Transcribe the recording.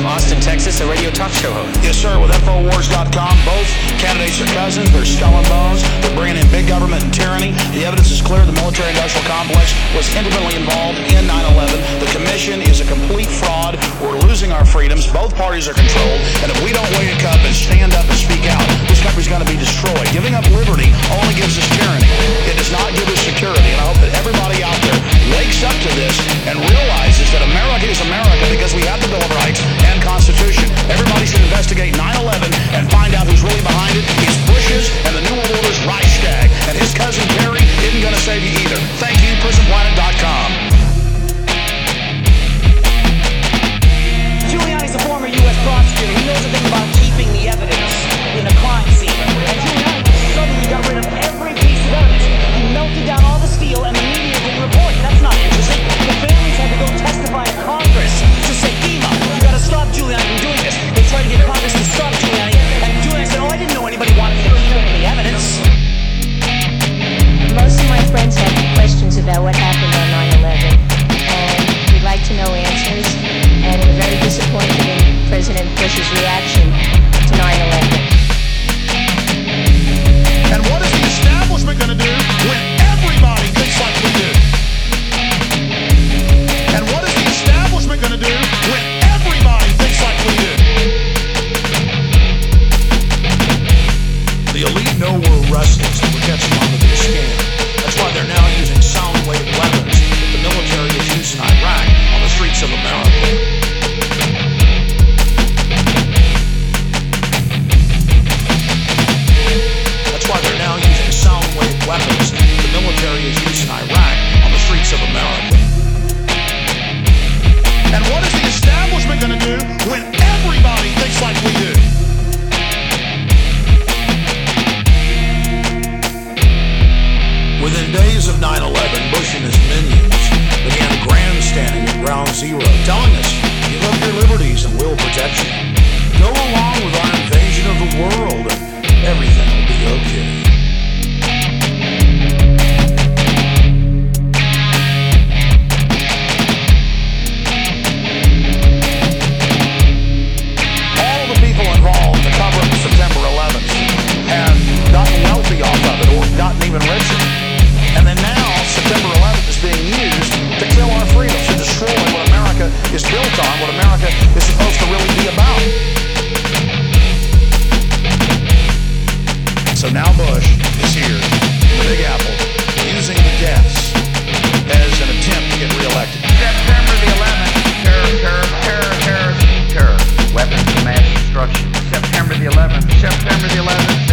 Austin, Texas, a radio talk show host. Yes, sir, with Infowars.com. Both candidates are cousins. They're skull and bones. They're bringing in big government and tyranny. The evidence is clear. The military-industrial complex was intimately involved in 9/11. The commission is a complete fraud. We're losing our freedoms. Both parties are controlled. And if we don't wake up and stand up and speak out, this country's going to be destroyed. Giving up liberty only gives us tyranny. It does not give us security. And I hope that everybody out there wakes up to this and realizes that America is America because we have the Bill of Rights and Constitution. Everybody should investigate 9/11 and find out who's really behind it. It's Bush's and the New World Order's Reichstag. And his cousin Kerry isn't going to save you either. Thank you, PrisonPlanet.com. Giuliani's a former U.S. prosecutor. He knows a thing about keeping the evidence in a crime scene. And Giuliani suddenly got rid of every piece of evidence. He melted down all the steel and the media didn't report. That's not interesting. The families had to go testify in Congress to say, FEMA, you got to stop Giuliani from doing this. They tried to get Congress to stop Giuliani. And Giuliani said, I didn't know anybody wanted me to keep any evidence. Most of my friends have questions about what happened on 9/11, and we'd like to know answers, and we're very disappointed in President Bush's reaction to 9/11. And what is the establishment going to do when everybody thinks like we do? And what is the establishment going to do when everybody thinks like we do? The elite know we're restless and we're catching on to this scam. That's why they're now using sound wave weapons that the military is using in Iraq on the streets of America. That's why they're now using sound wave weapons that the military is using in Iraq on the streets of America. And what is the establishment going to do when everybody thinks like we do? Within days of 9/11, Bush and his minions began grandstanding at Ground Zero, telling us, give up your liberties and we'll protect you. Go along with our invasion of the world and everything will be okay. All the people involved to cover up September 11th have gotten wealthy off of it or gotten even richer. And then now, September 11th is being used to kill our freedoms, to destroy what America is built on, what America is supposed to really be about. So now Bush is here, in the Big Apple, using the deaths as an attempt to get reelected. September the 11th, terror, weapons of mass destruction. September the 11th,